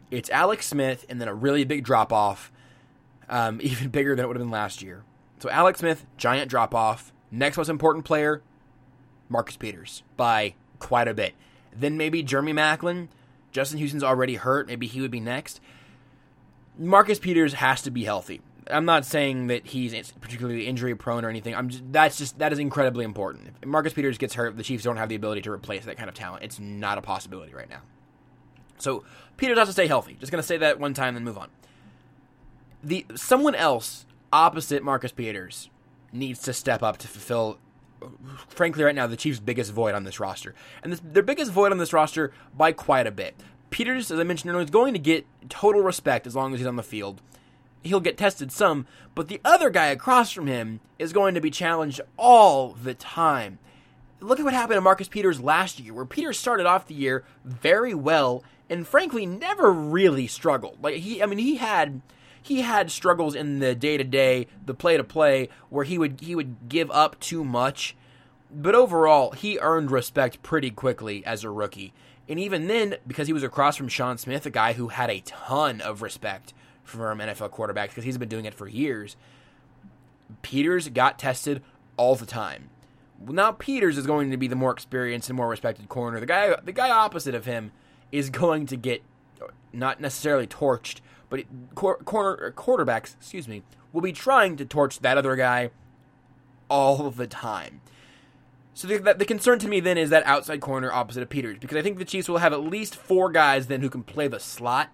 It's Alex Smith and then a really big drop-off, um, even bigger than it would have been last year. So Alex Smith, giant drop-off. Next most important player, Marcus Peters, by quite a bit. Then maybe Jeremy Maclin. Justin Houston's already hurt. Maybe he would be next. Marcus Peters has to be healthy. I'm not saying that he's particularly injury prone or anything. I'm just, that's just that is incredibly important. If Marcus Peters gets hurt, the Chiefs don't have the ability to replace that kind of talent. It's not a possibility right now. So Peters has to stay healthy. Just going to say that one time and move on. The someone else opposite Marcus Peters needs to step up to fulfill, frankly, right now, the Chiefs' biggest void on this roster. And this, their biggest void on this roster by quite a bit. Peters, as I mentioned earlier, is going to get total respect as long as he's on the field. He'll get tested some, but the other guy across from him is going to be challenged all the time. Look at what happened to Marcus Peters last year, where Peters started off the year very well and frankly never really struggled. Like he, I mean, he had he had struggles in the day to day, the play to play, where he would he would give up too much, but overall he earned respect pretty quickly as a rookie. And even then, because he was across from Sean Smith, a guy who had a ton of respect from N F L quarterbacks because he's been doing it for years, Peters got tested all the time. Now Peters is going to be the more experienced and more respected corner. The guy, the guy opposite of him is going to get not necessarily torched, but corner quarterbacks, excuse me, will be trying to torch that other guy all the time. So the, the concern to me then is that outside corner opposite of Peters, because I think the Chiefs will have at least four guys then who can play the slot.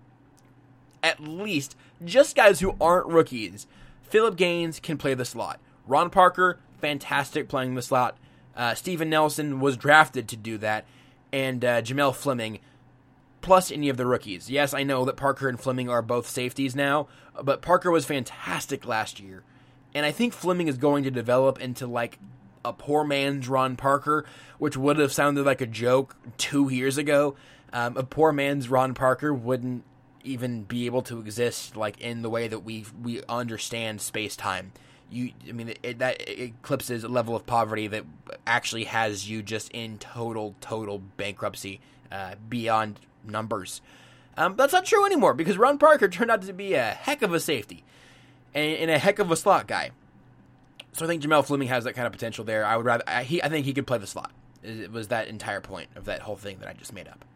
At least, just guys who aren't rookies. Philip Gaines can play the slot. Ron Parker, fantastic playing the slot. Uh, Steven Nelson was drafted to do that. And uh, Jamel Fleming, plus any of the rookies. Yes, I know that Parker and Fleming are both safeties now, but Parker was fantastic last year. And I think Fleming is going to develop into like a poor man's Ron Parker, which would have sounded like a joke two years ago. Um, a poor man's Ron Parker wouldn't even be able to exist like in the way that we we understand space-time. You, I mean, it, it, that eclipses a level of poverty that actually has you just in total, total bankruptcy uh, beyond numbers. Um, that's not true anymore because Ron Parker turned out to be a heck of a safety and, and a heck of a slot guy. So I think Jamel Fleming has that kind of potential there. I would rather, I, he, I think he could play the slot. It was that entire point of that whole thing that I just made up.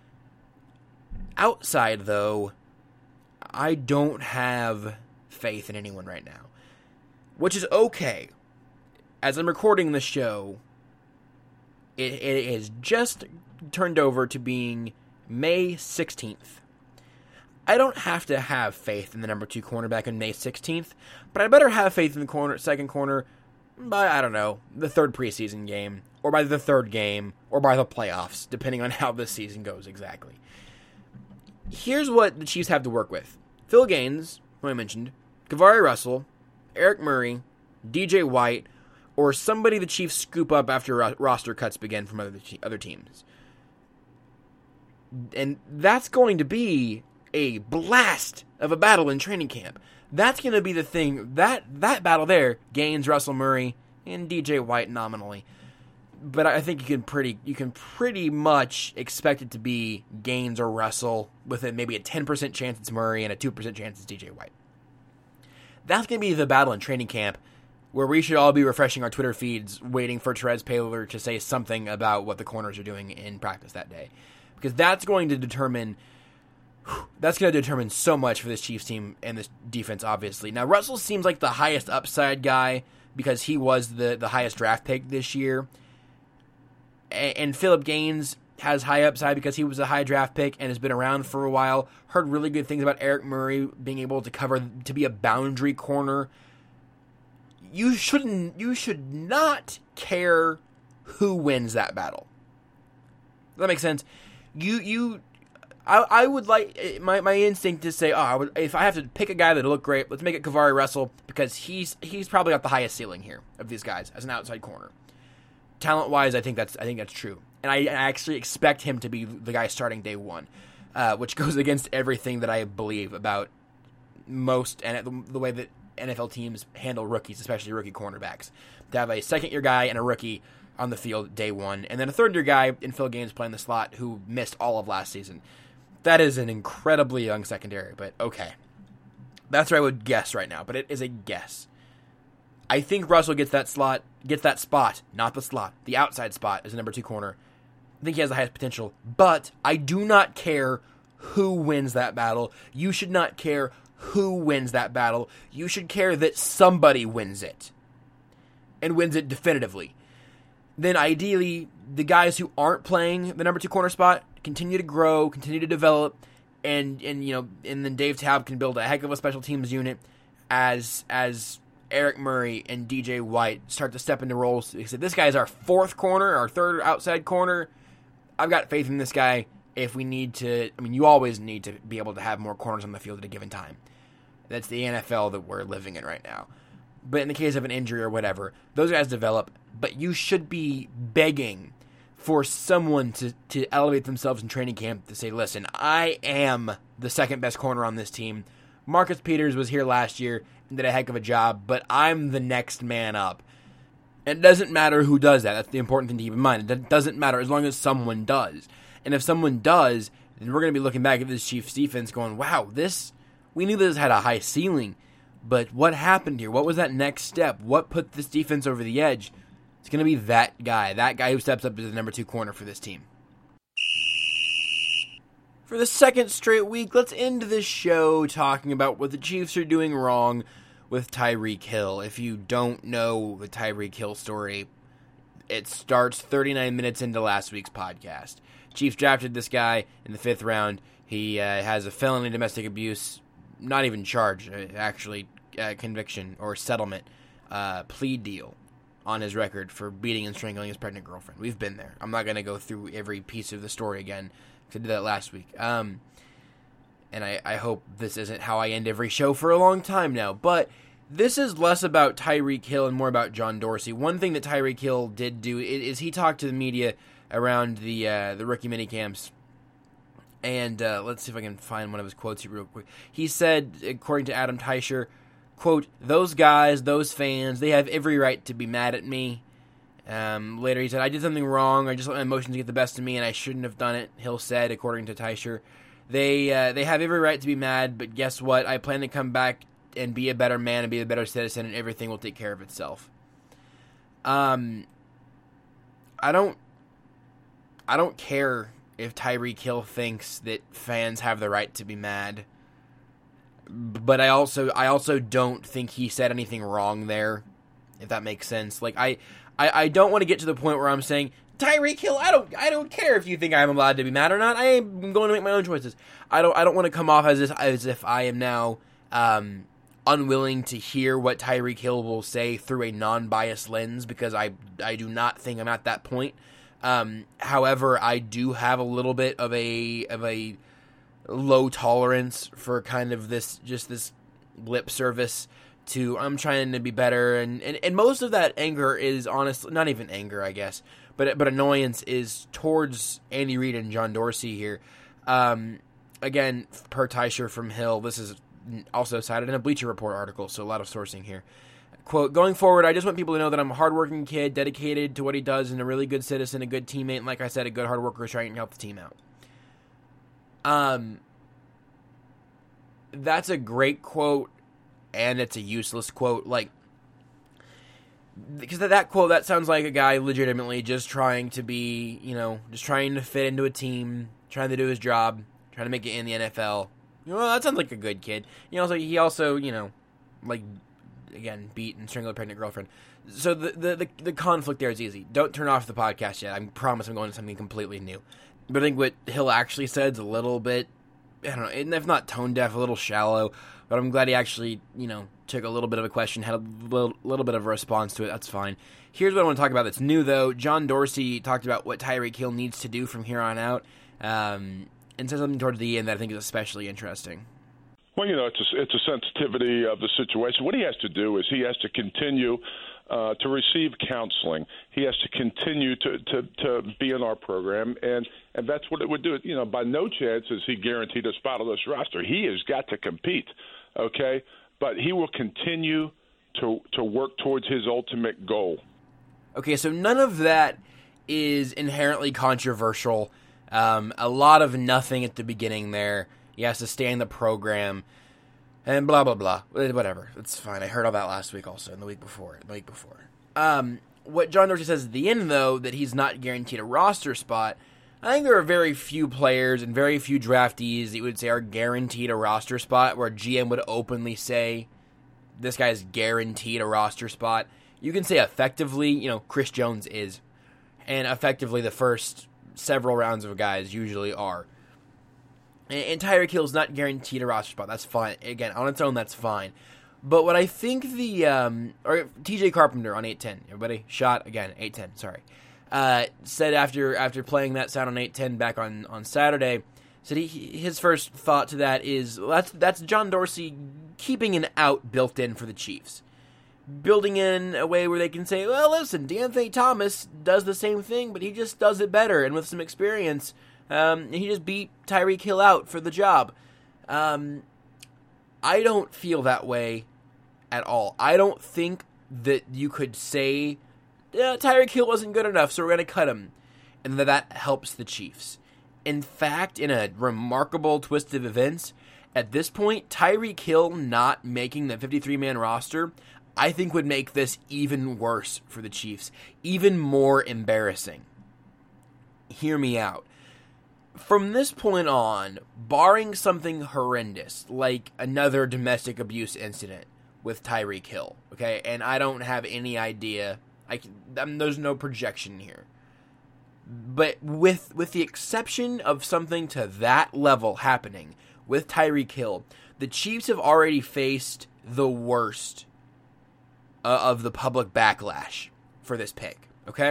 Outside, though, I don't have faith in anyone right now, which is okay. As I'm recording the show, it, it is just turned over to being May sixteenth. I don't have to have faith in the number two cornerback on May sixteenth, but I better have faith in the corner, second corner by, I don't know, the third preseason game, or by the third game, or by the playoffs, depending on how this season goes exactly. Here's what the Chiefs have to work with. Phil Gaines, who I mentioned, Kavari Russell, Eric Murray, D J White, or somebody the Chiefs scoop up after ro- roster cuts begin from other, te- other teams. And that's going to be a blast of a battle in training camp. That's going to be the thing. That that battle there, Gaines, Russell, Murray, and D J White nominally. But I think you can pretty you can pretty much expect it to be Gaines or Russell with a, maybe a ten percent chance it's Murray and a two percent chance it's D J White. That's going to be the battle in training camp where we should all be refreshing our Twitter feeds waiting for Terez Paylor to say something about what the corners are doing in practice that day. Because that's going to determine that's going to determine so much for this Chiefs team and this defense, obviously. Now, Russell seems like the highest upside guy because he was the, the highest draft pick this year. And Philip Gaines has high upside because he was a high draft pick and has been around for a while. Heard really good things about Eric Murray being able to cover, to be a boundary corner. You shouldn't, you should not care who wins that battle. Does that make sense? You, you, I, I would like, my, my instinct to say, oh, I would, if I have to pick a guy that'll look great, let's make it Kavari Russell because he's, he's probably got the highest ceiling here of these guys as an outside corner. Talent-wise, I think that's I think that's true, and I, I actually expect him to be the guy starting day one, uh, which goes against everything that I believe about most and the, the way that N F L teams handle rookies, especially rookie cornerbacks. To have a second-year guy and a rookie on the field day one, and then a third-year guy in Phil Gaines playing the slot who missed all of last season. That is an incredibly young secondary, but okay. That's what I would guess right now, but it is a guess. I think Russell gets that slot, gets that spot, not the slot, the outside spot as a number two corner. I think he has the highest potential, but I do not care who wins that battle. You should not care who wins that battle. You should care that somebody wins it, and wins it definitively. Then ideally, the guys who aren't playing the number two corner spot continue to grow, continue to develop, and and you know, and then Dave Taub can build a heck of a special teams unit as as Eric Murray and D J White start to step into roles. He said, this guy is our fourth corner, our third outside corner. I've got faith in this guy. If we need to, I mean, you always need to be able to have more corners on the field at a given time. That's the N F L that we're living in right now. But in the case of an injury or whatever, those guys develop, but you should be begging for someone to, to elevate themselves in training camp to say, listen, I am the second best corner on this team. Marcus Peters was here last year and did a heck of a job, but I'm the next man up. It doesn't matter who does that. That's the important thing to keep in mind. It doesn't matter as long as someone does. And if someone does, then we're going to be looking back at this Chiefs defense going, wow, this, we knew this had a high ceiling, but what happened here? What was that next step? What put this defense over the edge? It's going to be that guy, that guy who steps up as the number two corner for this team. For the second straight week, let's end this show talking about what the Chiefs are doing wrong with Tyreek Hill. If you don't know the Tyreek Hill story, it starts thirty-nine minutes into last week's podcast. Chiefs drafted this guy in the fifth round. He uh, has a felony domestic abuse, not even charge, actually uh, conviction or settlement, uh, plea deal on his record for beating and strangling his pregnant girlfriend. We've been there. I'm not going to go through every piece of the story again, because I did that last week. Um, and I, I hope this isn't how I end every show for a long time now. But this is less about Tyreek Hill and more about John Dorsey. One thing that Tyreek Hill did do is he talked to the media around the uh, the rookie minicamps. And uh, let's see if I can find one of his quotes here real quick. He said, according to Adam Teicher, quote, those guys, those fans, they have every right to be mad at me. Um, later he said, I did something wrong. I just let my emotions get the best of me, and I shouldn't have done it. Hill said, according to Teicher, they uh, they have every right to be mad, but guess what? I plan to come back and be a better man and be a better citizen, and everything will take care of itself. Um, I don't, I don't care if Tyreek Hill thinks that fans have the right to be mad, but I also, I also don't think he said anything wrong there, if that makes sense. Like I. I, I don't want to get to the point where I'm saying, Tyreek Hill, I don't I don't care if you think I'm allowed to be mad or not. I am going to make my own choices. I don't I don't want to come off as if, as if I am now um, unwilling to hear what Tyreek Hill will say through a non-biased lens, because I I do not think I'm at that point. Um, however, I do have a little bit of a of a low tolerance for kind of this just this lip service to I'm trying to be better, and, and, and most of that anger is honestly not even anger, I guess, but but annoyance is towards Andy Reid and John Dorsey here. Um, again, per Teicher from Hill, this is also cited in a Bleacher Report article, so a lot of sourcing here. Quote, going forward, I just want people to know that I'm a hardworking kid, dedicated to what he does, and a really good citizen, a good teammate, and like I said, a good hard worker who's trying to help the team out. Um, that's a great quote. And it's a useless quote, like, because that quote, that sounds like a guy legitimately just trying to be, you know, just trying to fit into a team, trying to do his job, trying to make it in the N F L. You know, that sounds like a good kid. You know, so he also, you know, like, again, beat and strangled a pregnant girlfriend. So the, the, the, the conflict there is easy. Don't turn off the podcast yet. I promise I'm going to something completely new. But I think what Hill actually said is a little bit, I don't know, if not tone deaf, a little shallow. But I'm glad he actually, you know, took a little bit of a question, had a little, little bit of a response to it. That's fine. Here's what I want to talk about that's new, though. John Dorsey talked about what Tyreek Hill needs to do from here on out, um, and said something towards the end that I think is especially interesting.
Well, you know, it's a, it's a sensitivity of the situation. What he has to do is he has to continue uh, to receive counseling. He has to continue to, to, to be in our program, and, and that's what it would do. You know, by no chance is he guaranteed a spot on this roster. He has got to compete. Okay, but he will continue to to work towards his ultimate goal.
Okay, so none of that is inherently controversial. Um, a lot of nothing at the beginning there. He has to stay in the program, and blah, blah, blah. Whatever. It's fine. I heard all that last week also, and the week before. The week before. Um, what John Dorsey says at the end, though, that he's not guaranteed a roster spot, I think there are very few players and very few draftees that you would say are guaranteed a roster spot, where G M would openly say, this guy's guaranteed a roster spot. You can say effectively, you know, Chris Jones is, and effectively the first several rounds of guys usually are. And, and Tyreek Hill's not guaranteed a roster spot. That's fine. Again, on its own, that's fine. But what I think the, um, or T J Carpenter on eight ten, everybody, shot again, eight ten, sorry, uh, said after after playing that sound on eight ten back on, on Saturday, said he, his first thought to that is, well, that's, that's John Dorsey keeping an out built in for the Chiefs. Building in a way where they can say, well, listen, De'Anthony Thomas does the same thing, but he just does it better, and with some experience, um, he just beat Tyreek Hill out for the job. Um, I don't feel that way at all. I don't think that you could say, yeah, Tyreek Hill wasn't good enough, so we're going to cut him, and that that helps the Chiefs. In fact, in a remarkable twist of events, at this point, Tyreek Hill not making the fifty-three man roster, I think would make this even worse for the Chiefs, even more embarrassing. Hear me out. From this point on, barring something horrendous, like another domestic abuse incident with Tyreek Hill, okay, and I don't have any idea, I can, I mean, there's no projection here, but with with the exception of something to that level happening with Tyreek Hill, the Chiefs have already faced the worst of the public backlash for this pick, okay?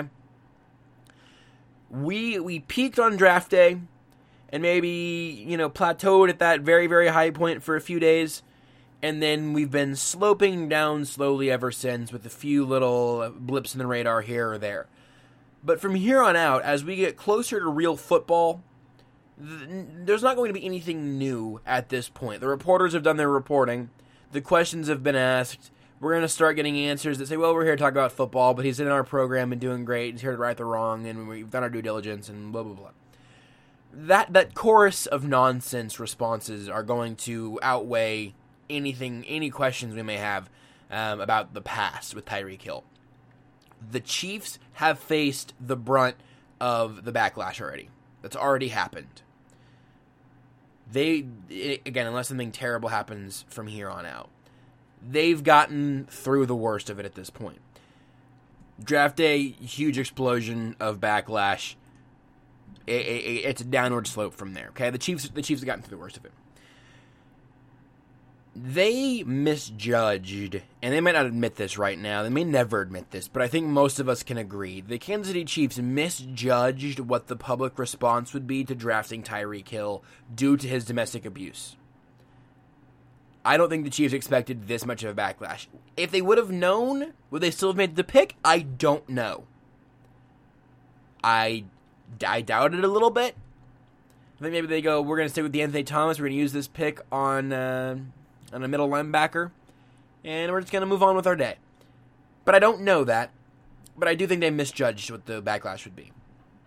We we peaked on draft day and maybe, you know, plateaued at that very, very high point for a few days, and then we've been sloping down slowly ever since with a few little blips in the radar here or there. But from here on out, as we get closer to real football, th- there's not going to be anything new at this point. The reporters have done their reporting. The questions have been asked. We're going to start getting answers that say, well, we're here to talk about football, but he's in our program and doing great. He's here to right the wrong, and we've done our due diligence, and blah, blah, blah. That that chorus of nonsense responses are going to outweigh anything, any questions we may have um, about the past with Tyreek Hill. The Chiefs have faced the brunt of the backlash already. That's already happened. They, again, unless something terrible happens from here on out, they've gotten through the worst of it at this point. Draft day, huge explosion of backlash. It, it, it's a downward slope from there. Okay, the Chiefs, the Chiefs have gotten through the worst of it. They misjudged, and they might not admit this right now. They may never admit this, but I think most of us can agree. The Kansas City Chiefs misjudged what the public response would be to drafting Tyreek Hill due to his domestic abuse. I don't think the Chiefs expected this much of a backlash. If they would have known, would they still have made the pick? I don't know. I, I doubt it a little bit. I think maybe they go, we're going to stay with De'Anthony Thomas. We're going to use this pick on uh, on a middle linebacker, and we're just going to move on with our day. But I don't know that. But I do think they misjudged what the backlash would be.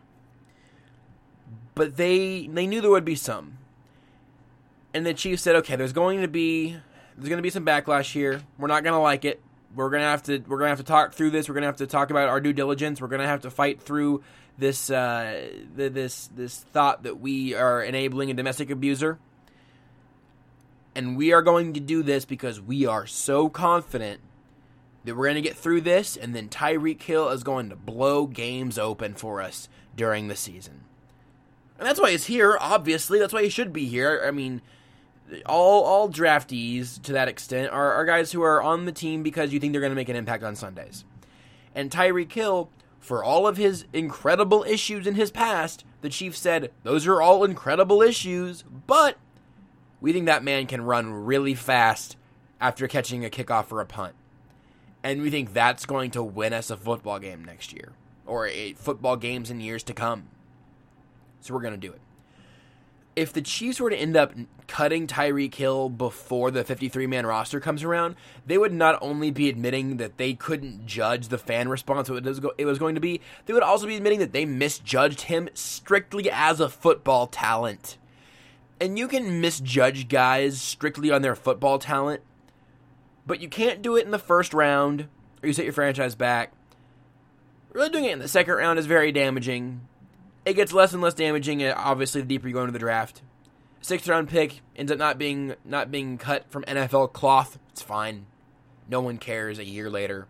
But they they knew there would be some. And the Chiefs said, okay, there's going to be there's going to be some backlash here. We're not going to like it. We're going to have to we're going to have to talk through this. We're going to have to talk about our due diligence. We're going to have to fight through this uh, this this thought that we are enabling a domestic abuser. And we are going to do this because we are so confident that we're going to get through this, and then Tyreek Hill is going to blow games open for us during the season. And that's why he's here, obviously. That's why he should be here. I mean, all all draftees, to that extent, are, are guys who are on the team because you think they're going to make an impact on Sundays. And Tyreek Hill, for all of his incredible issues in his past, the Chiefs said, those are all incredible issues, but we think that man can run really fast after catching a kickoff or a punt. And we think that's going to win us a football game next year, or a football games in years to come. So we're going to do it. if the Chiefs were to end up cutting Tyreek Hill before the fifty-three man roster comes around, they would not only be admitting that they couldn't judge the fan response it was, it was going to be, they would also be admitting that they misjudged him strictly as a football talent. And you can misjudge guys strictly on their football talent, but you can't do it in the first round, or you set your franchise back. Really doing it in the second round is very damaging. It gets less and less damaging, obviously, the deeper you go into the draft. Sixth round pick ends up not being not being cut from N F L cloth. It's fine. No one cares a year later.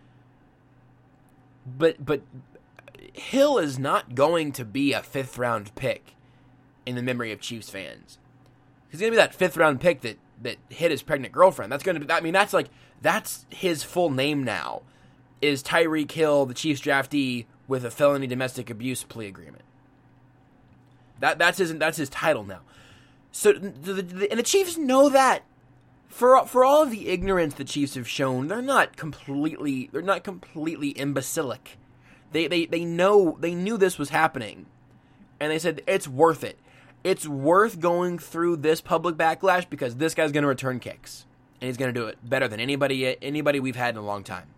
But but Hill is not going to be a fifth round pick in the memory of Chiefs fans. He's going to be that fifth round pick that, that hit his pregnant girlfriend. That's going to be, I mean, that's like, that's his full name now, is Tyreek Hill, the Chiefs draftee, with a felony domestic abuse plea agreement. That that's his that's his title now. So the, the, and the Chiefs know that. For for all of the ignorance the Chiefs have shown, they're not completely they're not completely imbecilic. They they they know they knew this was happening, and they said it's worth it. It's worth going through this public backlash because this guy's going to return kicks, and he's going to do it better than anybody anybody we've had in a long time.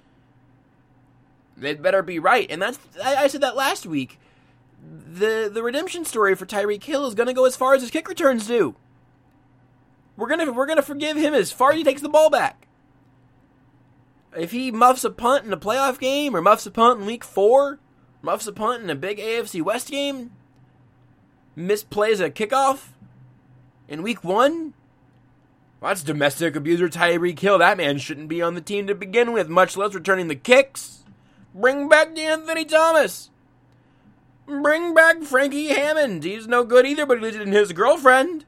They'd better be right, and that's I, I said that last week. The the redemption story for Tyreek Hill is going to go as far as his kick returns do. We're gonna we're gonna forgive him as far as he takes the ball back. If he muffs a punt in a playoff game, or muffs a punt in week four, muffs a punt in a big A F C West game, misplays a kickoff in week one, well, that's domestic abuser Tyreek Hill. That man shouldn't be on the team to begin with, much less returning the kicks. Bring back Anthony Thomas. Bring back Frankie Hammond. He's no good either, but he's in his girlfriend.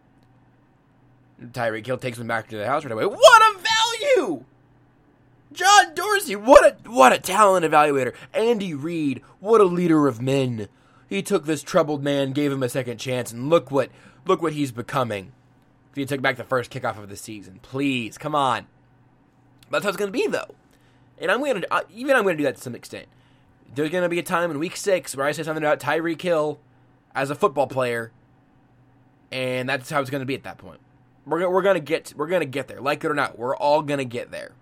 Tyreek Hill takes him back to the house right away. What a value! John Dorsey, what a what a talent evaluator. Andy Reid, what a leader of men. He took this troubled man, gave him a second chance, and look what look what he's becoming. He took back the first kickoff of the season. Please, come on. That's how it's going to be, though. And I'm going to even I'm going to do that to some extent. There's going to be a time in week six where I say something about Tyreek Hill as a football player, and that's how it's going to be at that point. We're gonna, we're going to get we're going to get there, like it or not. We're all going to get there.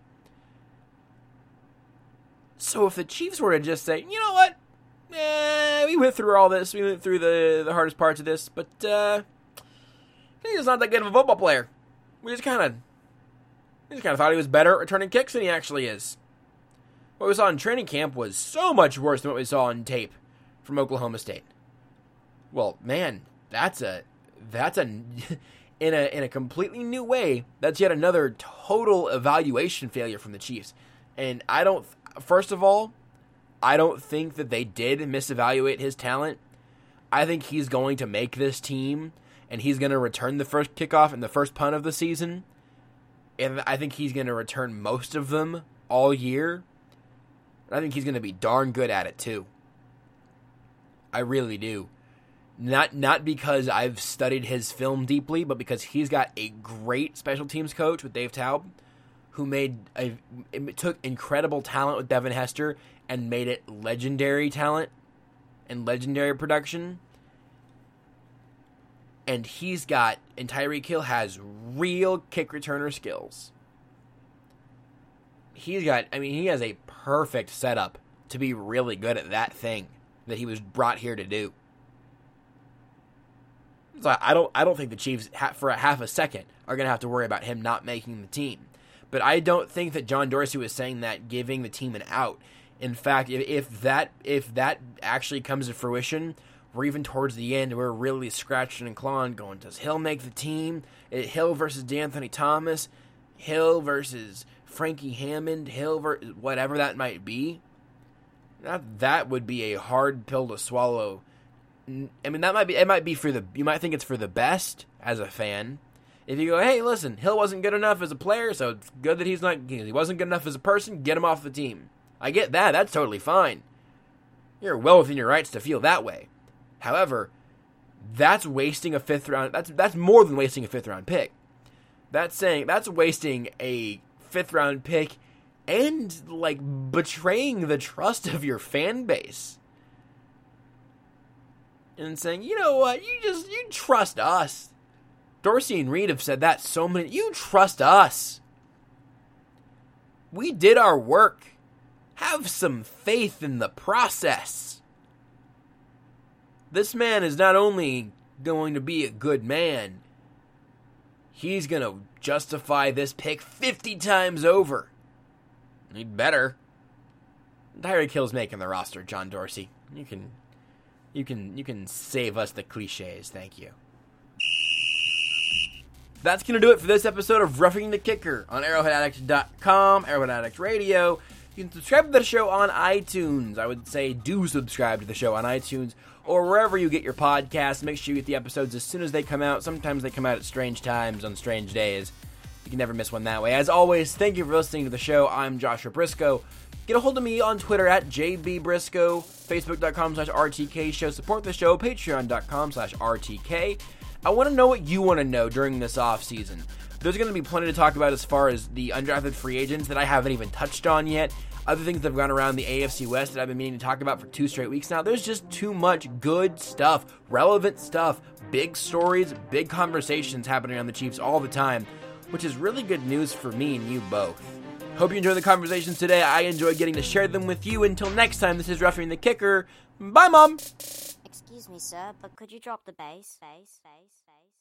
So if the Chiefs were to just say, you know what, eh, we went through all this, we went through the the hardest parts of this, but uh, he's not that good of a football player. We just kind of we just kind of thought he was better at returning kicks than he actually is. What we saw in training camp was so much worse than what we saw on tape from Oklahoma State. Well, man, that's a that's a in a in a completely new way. That's yet another total evaluation failure from the Chiefs. And I don't. First of all, I don't think that they did misevaluate his talent. I think he's going to make this team, and he's going to return the first kickoff and the first punt of the season. And I think he's going to return most of them all year. I think he's going to be darn good at it, too. I really do. Not not because I've studied his film deeply, but because he's got a great special teams coach with Dave Taub, who made a, it took incredible talent with Devin Hester and made it legendary talent and legendary production. And he's got, and Tyreek Hill has real kick returner skills. He's got, I mean, he has a perfect setup to be really good at that thing that he was brought here to do. So I don't, I don't think the Chiefs, for a half a second, are going to have to worry about him not making the team. But I don't think that John Dorsey was saying that giving the team an out. In fact, if, if that if that actually comes to fruition, we're even towards the end, we're really scratching and clawing, going, does Hill make the team? Hill versus D'Anthony Thomas, Hill versus Frankie Hammond, Hill versus whatever that might be. That that would be a hard pill to swallow. I mean, that might be it. Might be for the you might think it's for the best as a fan. If you go, hey, listen, Hill wasn't good enough as a player, so it's good that he's not. He wasn't good enough as a person. Get him off the team. I get that. That's totally fine. You're well within your rights to feel that way. However, that's wasting a fifth round. That's that's more than wasting a fifth round pick. That's saying that's wasting a fifth round pick and like betraying the trust of your fan base. and saying, you know what, you just, you trust us. Dorsey and Reed have said that so many, you trust us. We did our work. Have some faith in the process. This man is not only going to be a good man, he's going to justify this pick fifty times over. He'd better. Tyreek Hill's making the roster, John Dorsey. You can, you can, you can save us the cliches. Thank you. That's going to do it for this episode of Roughing the Kicker on arrowhead addict dot com, Arrowhead Addict Radio. You can subscribe to the show on iTunes. I would say do subscribe to the show on iTunes or wherever you get your podcasts. Make sure you get the episodes as soon as they come out. Sometimes they come out at strange times on strange days. You can never miss one that way. As always, thank you for listening to the show. I'm Joshua Briscoe. Get a hold of me on Twitter at J B Briscoe, Facebook.com slash RTK Show. Support the show, Patreon.com slash RTK. I want to know what you want to know during this off season. There's going to be plenty to talk about as far as the undrafted free agents that I haven't even touched on yet. Other things that have gone around the A F C West that I've been meaning to talk about for two straight weeks now. There's just too much good stuff, relevant stuff, big stories, big conversations happening on the Chiefs all the time, which is really good news for me and you both. Hope you enjoyed the conversations today. I enjoyed getting to share them with you. Until next time, this is Roughing the Kicker. Bye, Mom!
Excuse me, sir, but could you drop the bass? Bass, bass, bass.